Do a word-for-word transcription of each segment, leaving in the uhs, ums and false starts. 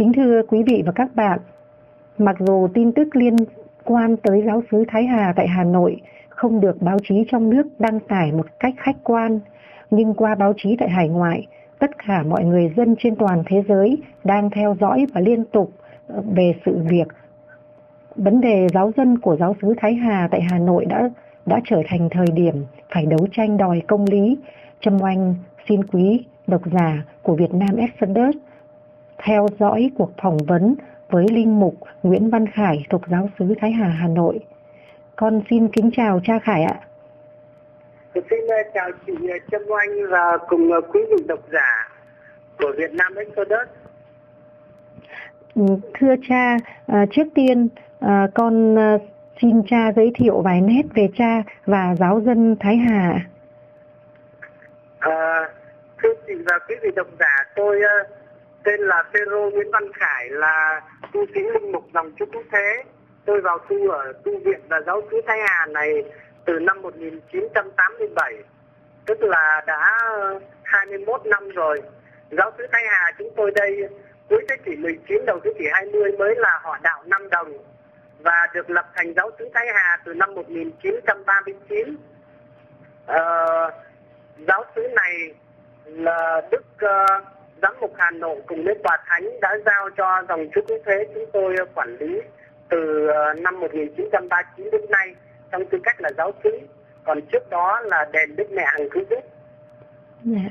Kính thưa quý vị và các bạn, mặc dù tin tức liên quan tới giáo xứ Thái Hà tại Hà Nội không được báo chí trong nước đăng tải một cách khách quan, nhưng qua báo chí tại hải ngoại, tất cả mọi người dân trên toàn thế giới đang theo dõi và liên tục về sự việc. Vấn đề giáo dân của giáo xứ Thái Hà tại Hà Nội đã đã trở thành thời điểm phải đấu tranh đòi công lý. Trâm Oanh xin quý độc giả của Việt Nam Exodus theo dõi cuộc phỏng vấn với linh mục Nguyễn Văn Khải thuộc giáo xứ Thái Hà, Hà Nội. Con xin kính chào cha Khải ạ. Xin chào chị Trâm Oanh và cùng quý vị độc giả của Việt Nam Exodus. Thưa cha, trước tiên con xin cha giới thiệu vài nét về cha và giáo dân Thái Hà. À, thưa chị và quý vị độc giả, tôi tên là Phêrô Nguyễn Văn Khải, là tu sĩ linh mục dòng Chúa Cứu Thế. Tôi vào tu ở tu viện và giáo xứ Thái Hà này từ năm một nghìn chín trăm tám mươi bảy, tức là đã hai mươi mốt năm rồi. Giáo xứ Thái Hà chúng tôi đây cuối thế kỷ mười chín đầu thế kỷ hai mươi mới là họ đạo Nam Đồng và được lập thành giáo xứ Thái Hà từ năm một nghìn chín trăm ba mươi chín. Ờ, giáo xứ này là Đức uh, Giám mục Hà Nội cùng với Tòa Thánh đã giao cho dòng Chúa Cứu Thế chúng tôi quản lý từ uh, năm một nghìn chín trăm ba mươi chín đến nay trong tư cách là giáo xứ. Còn trước đó là đền Đức Mẹ Hằng Cứu Giúp. Yeah.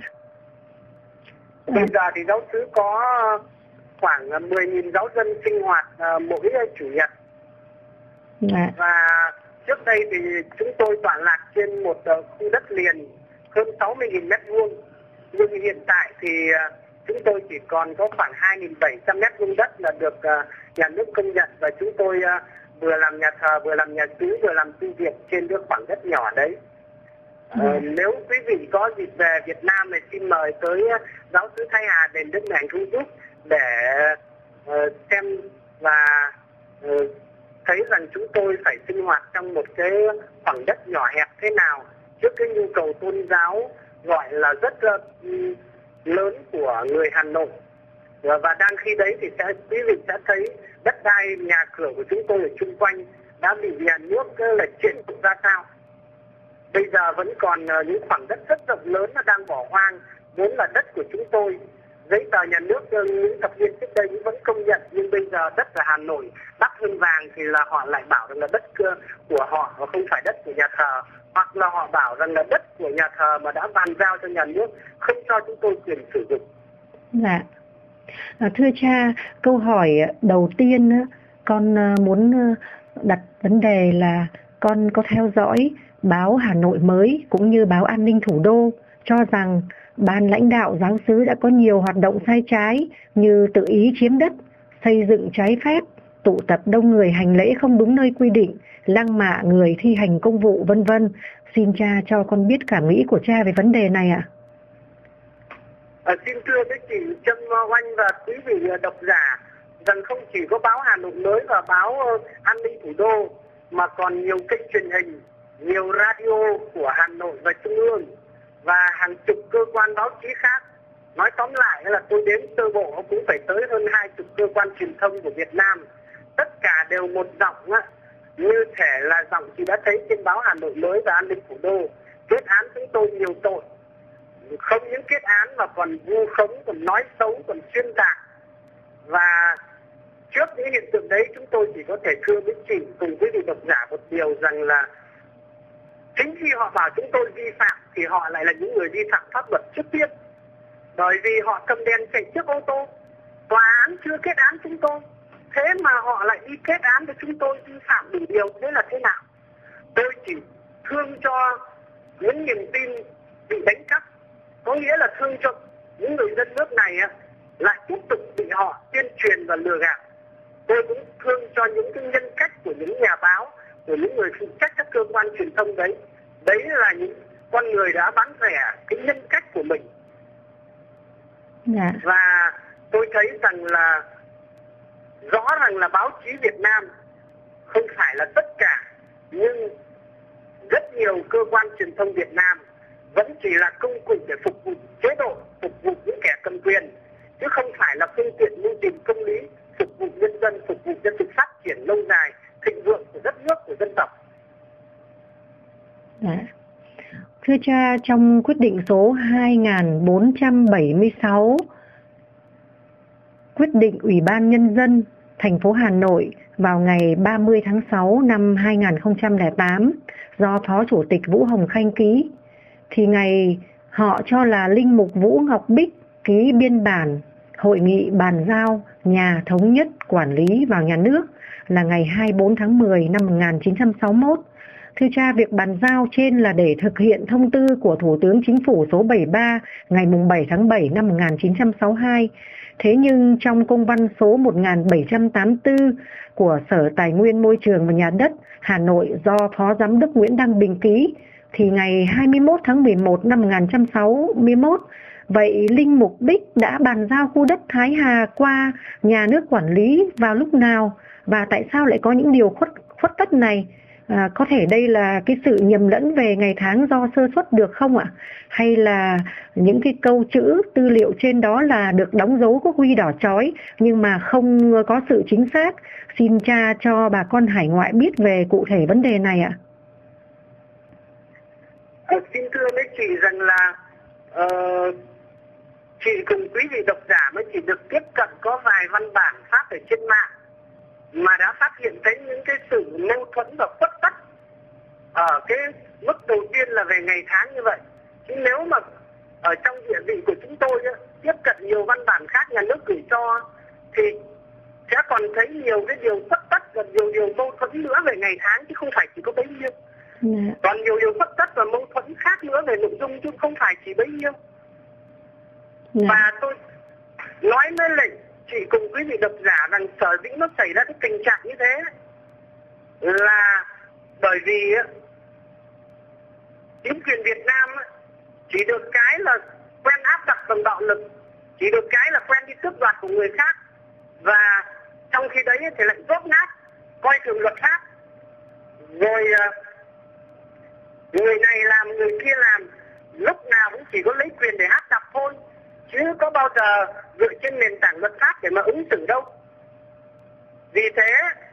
Bây giờ thì giáo xứ có khoảng mười nghìn giáo dân sinh hoạt uh, mỗi chủ nhật. Yeah. Và trước đây thì chúng tôi tọa lạc trên một uh, khu đất liền hơn sáu mươi nghìn mét vuông. Nhưng hiện tại thì uh, chúng tôi chỉ còn có khoảng hai nghìn bảy trăm mét vuông đất là được uh, nhà nước công nhận, và chúng tôi uh, vừa làm nhà thờ, vừa làm nhà xứ, vừa làm tu viện trên cái khoảng đất nhỏ đấy. Uh, ừ. Nếu quý vị có dịp về Việt Nam thì xin mời tới uh, giáo xứ Thái Hà đền Đức Mẹ Hằng Cứu Giúp để uh, xem và uh, thấy rằng chúng tôi phải sinh hoạt trong một cái khoảng đất nhỏ hẹp thế nào trước cái nhu cầu tôn giáo gọi là rất uh, lớn của người Hà Nội. Và đang khi đấy thì sẽ quý vị sẽ thấy đất đai nhà cửa của chúng tôi ở chung quanh đã bị nhà nước là chuyển dụng ra sao. Bây giờ vẫn còn uh, những khoảng đất rất rộng lớn nó đang bỏ hoang, vốn là đất của chúng tôi. Giấy tờ nhà nước uh, những thập niên trước đây cũng vẫn công nhận, nhưng bây giờ đất ở Hà Nội đắt hơn vàng thì là họ lại bảo rằng là đất uh, của họ và không phải đất của nhà thờ, hoặc là họ bảo rằng là đất của nhà thờ mà đã bàn giao cho nhà nước, không cho chúng tôi quyền sử dụng. Dạ. À, thưa cha, câu hỏi đầu tiên con muốn đặt vấn đề là con có theo dõi báo Hà Nội Mới cũng như báo An ninh Thủ đô cho rằng ban lãnh đạo giáo xứ đã có nhiều hoạt động sai trái như tự ý chiếm đất, xây dựng trái phép, tụ tập đông người hành lễ không đúng nơi quy định, lăng mạ người thi hành công vụ vân vân. Xin cha cho con biết cảm nghĩ của cha về vấn đề này ạ. À, xin thưa với chị Trâm Oanh và quý vị độc giả rằng không chỉ có báo Hà Nội Mới và báo An ninh Thủ đô mà còn nhiều kênh truyền hình, nhiều radio của Hà Nội và Trung ương và hàng chục cơ quan báo chí khác. Nói tóm lại là tôi đếm sơ bộ cũng phải tới hơn hai chục cơ quan truyền thông của Việt Nam. Tất cả đều một giọng á, như thể là giọng chị đã thấy trên báo Hà Nội Mới và An ninh Thủ đô. Kết án chúng tôi nhiều tội, không những kết án mà còn vu khống, còn nói xấu, còn xuyên tạc. Và trước những hiện tượng đấy chúng tôi chỉ có thể thưa với chị cùng quý vị độc giả một điều rằng là chính khi họ bảo chúng tôi vi phạm thì họ lại là những người vi phạm pháp luật trước tiên. Bởi vì họ cầm đèn chạy trước ô tô, tòa án chưa kết án chúng tôi, thế mà họ lại đi kết án cho chúng tôi vi phạm đủ điều, thế là thế nào? Tôi chỉ thương cho những niềm tin bị đánh cắp, có nghĩa là thương cho những người dân nước này lại tiếp tục bị họ tuyên truyền và lừa gạt. Tôi cũng thương cho những cái nhân cách của những nhà báo, của những người phụ trách các cơ quan truyền thông đấy. Đấy là những con người đã bán rẻ cái nhân cách của mình. Yeah. Và tôi thấy rằng là rõ ràng là báo chí Việt Nam không phải là tất cả, nhưng rất nhiều cơ quan truyền thông Việt Nam vẫn chỉ là công cụ để phục vụ chế độ, phục vụ những kẻ cầm quyền. chứ không phải là phương tiện mưu trình công lý, phục vụ nhân dân, phục vụ cho sự phát triển lâu dài, thịnh vượng của đất nước, của dân tộc. Dạ. Thưa cha, trong quyết định số hai nghìn bốn trăm bảy mươi sáu, quyết định Ủy ban Nhân dân thành phố Hà Nội vào ngày ba mươi tháng sáu năm hai nghìn không trăm lẻ tám do Phó Chủ tịch Vũ Hồng Khanh ký, thì ngày họ cho là linh mục Vũ Ngọc Bích ký biên bản hội nghị bàn giao nhà thống nhất quản lý vào nhà nước là ngày hai mươi bốn tháng mười năm một nghìn chín trăm sáu mươi mốt. Thưa cha, việc bàn giao trên là để thực hiện thông tư của Thủ tướng Chính phủ số bảy mươi ba ngày bảy tháng bảy năm một nghìn chín trăm sáu mươi hai. Thế nhưng trong công văn số một nghìn bảy trăm tám mươi tư của Sở Tài nguyên Môi trường và Nhà đất Hà Nội do Phó Giám đốc Nguyễn Đăng Bình ký thì ngày hai mươi mốt tháng mười một năm một nghìn chín trăm sáu mươi mốt, vậy linh mục Bích đã bàn giao khu đất Thái Hà qua nhà nước quản lý vào lúc nào và tại sao lại có những điều khuất, khuất tất này? À, có thể đây là cái sự nhầm lẫn về ngày tháng do sơ suất được không ạ? Hay là những cái câu chữ tư liệu trên đó là được đóng dấu có huy đỏ chói nhưng mà không có sự chính xác? Xin cha cho bà con hải ngoại biết về cụ thể vấn đề này ạ. À, xin thưa mấy chị rằng là uh, chị cùng quý vị độc giả mới chỉ được tiếp cận có vài văn bản phát ở trên mạng mà đã phát hiện thấy những cái sự mâu thuẫn và khuất tất ở cái mức đầu tiên là về ngày tháng như vậy. Chứ nếu mà ở trong địa vị của chúng tôi ấy, tiếp cận nhiều văn bản khác nhà nước gửi cho thì sẽ còn thấy nhiều cái điều khuất tất và nhiều điều mâu thuẫn nữa về ngày tháng, chứ không phải chỉ có bấy nhiêu. Yeah. Còn nhiều điều khuất tất và mâu thuẫn khác nữa về nội dung chứ không phải chỉ bấy nhiêu. Yeah. Và tôi nói với lệnh chị cùng quý vị độc giả rằng sở dĩ nó xảy ra cái tình trạng như thế là bởi vì chính quyền Việt Nam chỉ được cái là quen áp đặt bằng bạo lực, chỉ được cái là quen đi tước đoạt của người khác, và trong khi đấy thì lại dốt nát, coi thường luật pháp, rồi người này làm người kia làm, lúc nào cũng chỉ có lấy quyền để áp đặt thôi, chứ có bao giờ dựa trên nền tảng luật pháp để mà ứng xử đâu. Vì thế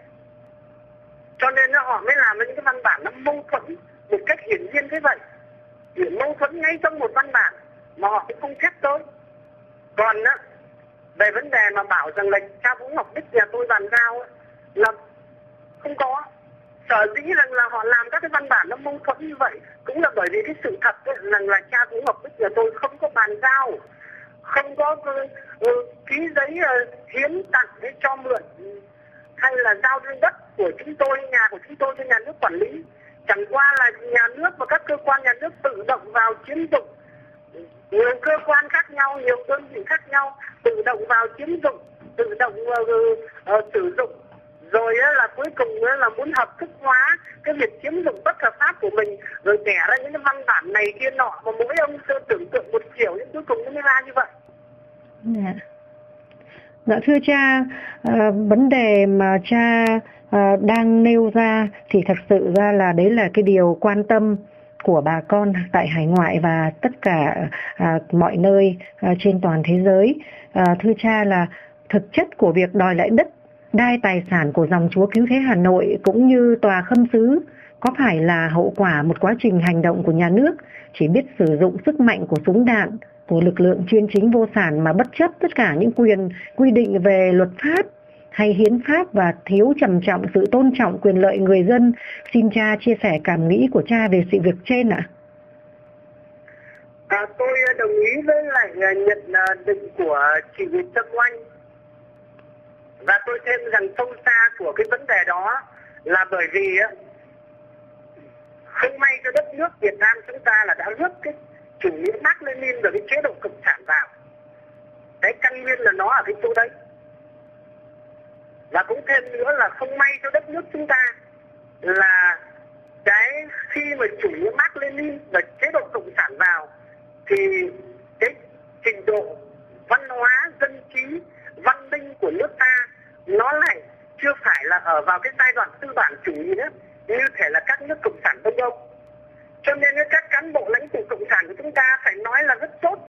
cho nên họ mới làm những cái văn bản nó mâu thuẫn một cách hiển nhiên thế vậy, mâu thuẫn ngay trong một văn bản mà họ cũng không xét tới. Còn á, về vấn đề mà bảo rằng là cha Vũ Ngọc Bích nhà tôi bàn giao là không có. Sở dĩ rằng là họ làm các cái văn bản nó mâu thuẫn như vậy cũng là bởi vì cái sự thật rằng là cha Vũ Ngọc Bích nhà tôi không có bàn giao, không có uh, ký giấy uh, hiến tặng để cho mượn hay là giao lên đất của chúng tôi, nhà của chúng tôi cho nhà nước quản lý. Chẳng qua là nhà nước và các cơ quan nhà nước tự động vào chiếm dụng, nhiều cơ quan khác nhau, nhiều đơn vị khác nhau tự động vào chiếm dụng, tự động uh, uh, sử dụng, rồi uh, là cuối cùng uh, là muốn hợp thức hóa cái việc chiếm dụng bất hợp pháp của mình, rồi đẻ ra những cái văn bản này kia nọ mà mỗi ông sơ tưởng tượng một kiểu, nhưng cuối cùng nó mới ra như vậy. Yeah. Dạ thưa cha, à, vấn đề mà cha à, đang nêu ra thì thật sự ra là đấy là cái điều quan tâm của bà con tại hải ngoại và tất cả à, mọi nơi à, trên toàn thế giới. À, thưa cha, là thực chất của việc đòi lại đất đai tài sản của dòng Chúa Cứu Thế Hà Nội cũng như tòa Khâm Sứ có phải là hậu quả một quá trình hành động của nhà nước chỉ biết sử dụng sức mạnh của súng đạn, của lực lượng chuyên chính vô sản mà bất chấp tất cả những quyền quy định về luật pháp hay hiến pháp và thiếu trầm trọng sự tôn trọng quyền lợi người dân? Xin cha chia sẻ cảm nghĩ của cha về sự việc trên ạ. À, tôi đồng ý với lại nhận định của chị Trâm Oanh, và tôi thêm rằng sâu xa của cái vấn đề đó là bởi vì không may cho đất nước Việt Nam chúng ta là đã rước cái chủ nghĩa Mác Lênin và cái chế độ cộng sản vào. Cái căn nguyên là nó ở cái chỗ đấy. Và cũng thêm nữa là không may cho đất nước chúng ta là cái khi mà chủ nghĩa Mác Lênin và chế độ cộng sản vào thì cái trình độ văn hóa, dân trí, văn minh của nước ta nó lại chưa phải là ở vào cái giai đoạn tư bản chủ nghĩa như thể là các nước cộng sản Đông Âu. Cho nên các cán bộ lãnh tụ cộng sản của chúng ta phải nói là rất tốt